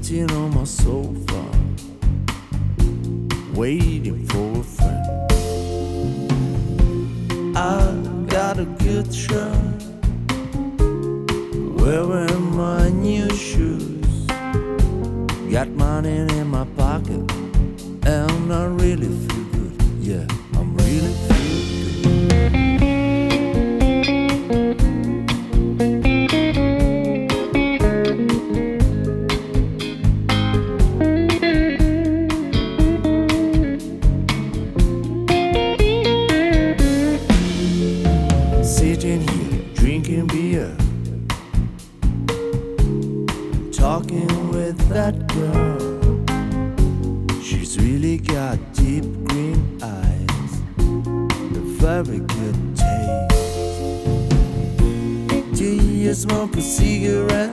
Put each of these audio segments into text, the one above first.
sitting on my sofa, waiting for a friend. I got a good shot, wearing my new shoes, got money in my pocket, and I really feel good. Yeah, I'm really feel good. Sitting here, drinking beer, talking with that girl. She's really got deep green eyes, a very good taste. Do you smoke a cigarette?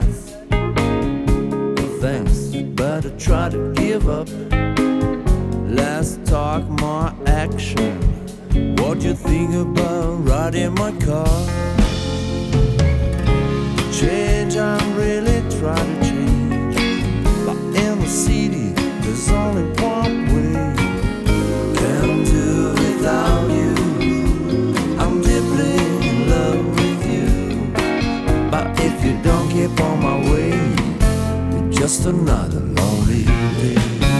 Thanks, but I try to give up. Less talk, more action. What you think about riding my car? Change, I'm really trying to change. But in the city, there's only one way. Can't do without you. I'm deeply in love with you. But if you don't keep on my way, you're just another lonely day.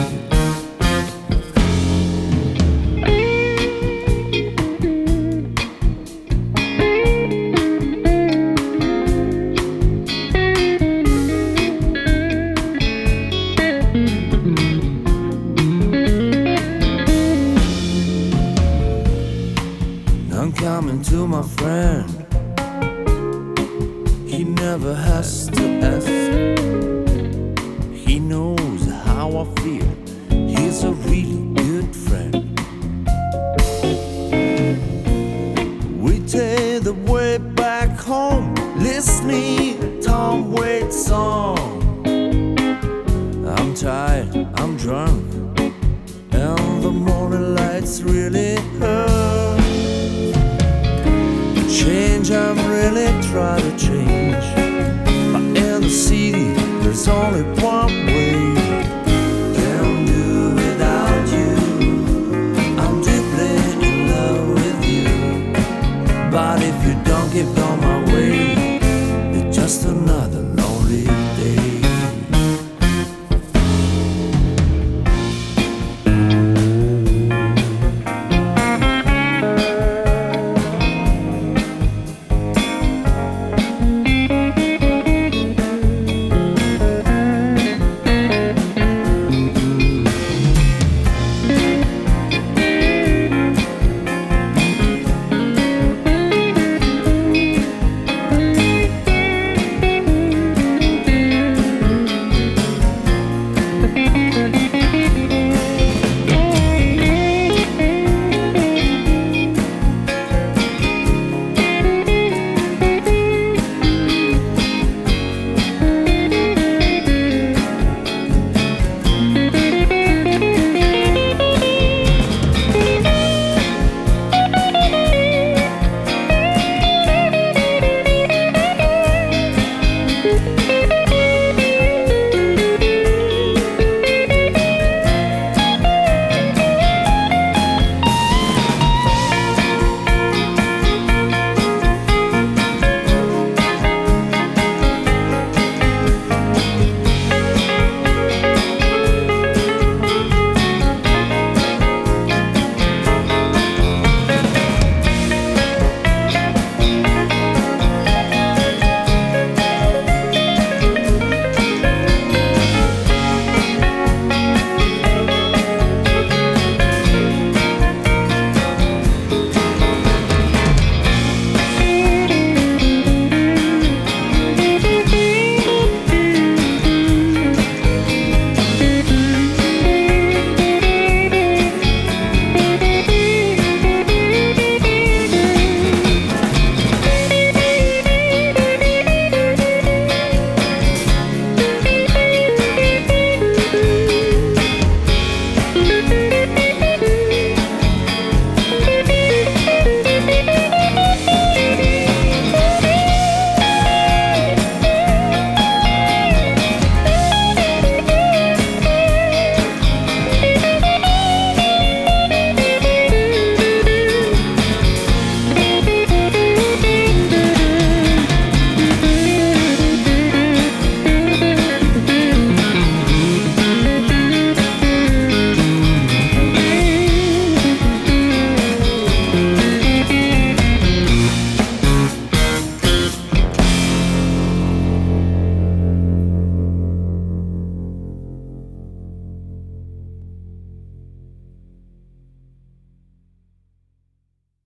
I'm coming to my friend. He never has to ask. He knows how I feel. He's a really good friend. We take the way back home, listening to Tom Waits' song. I'm tired, I'm drunk, and the morning lights really hurt. Change, I'm really trying to change. But in the city, there's only one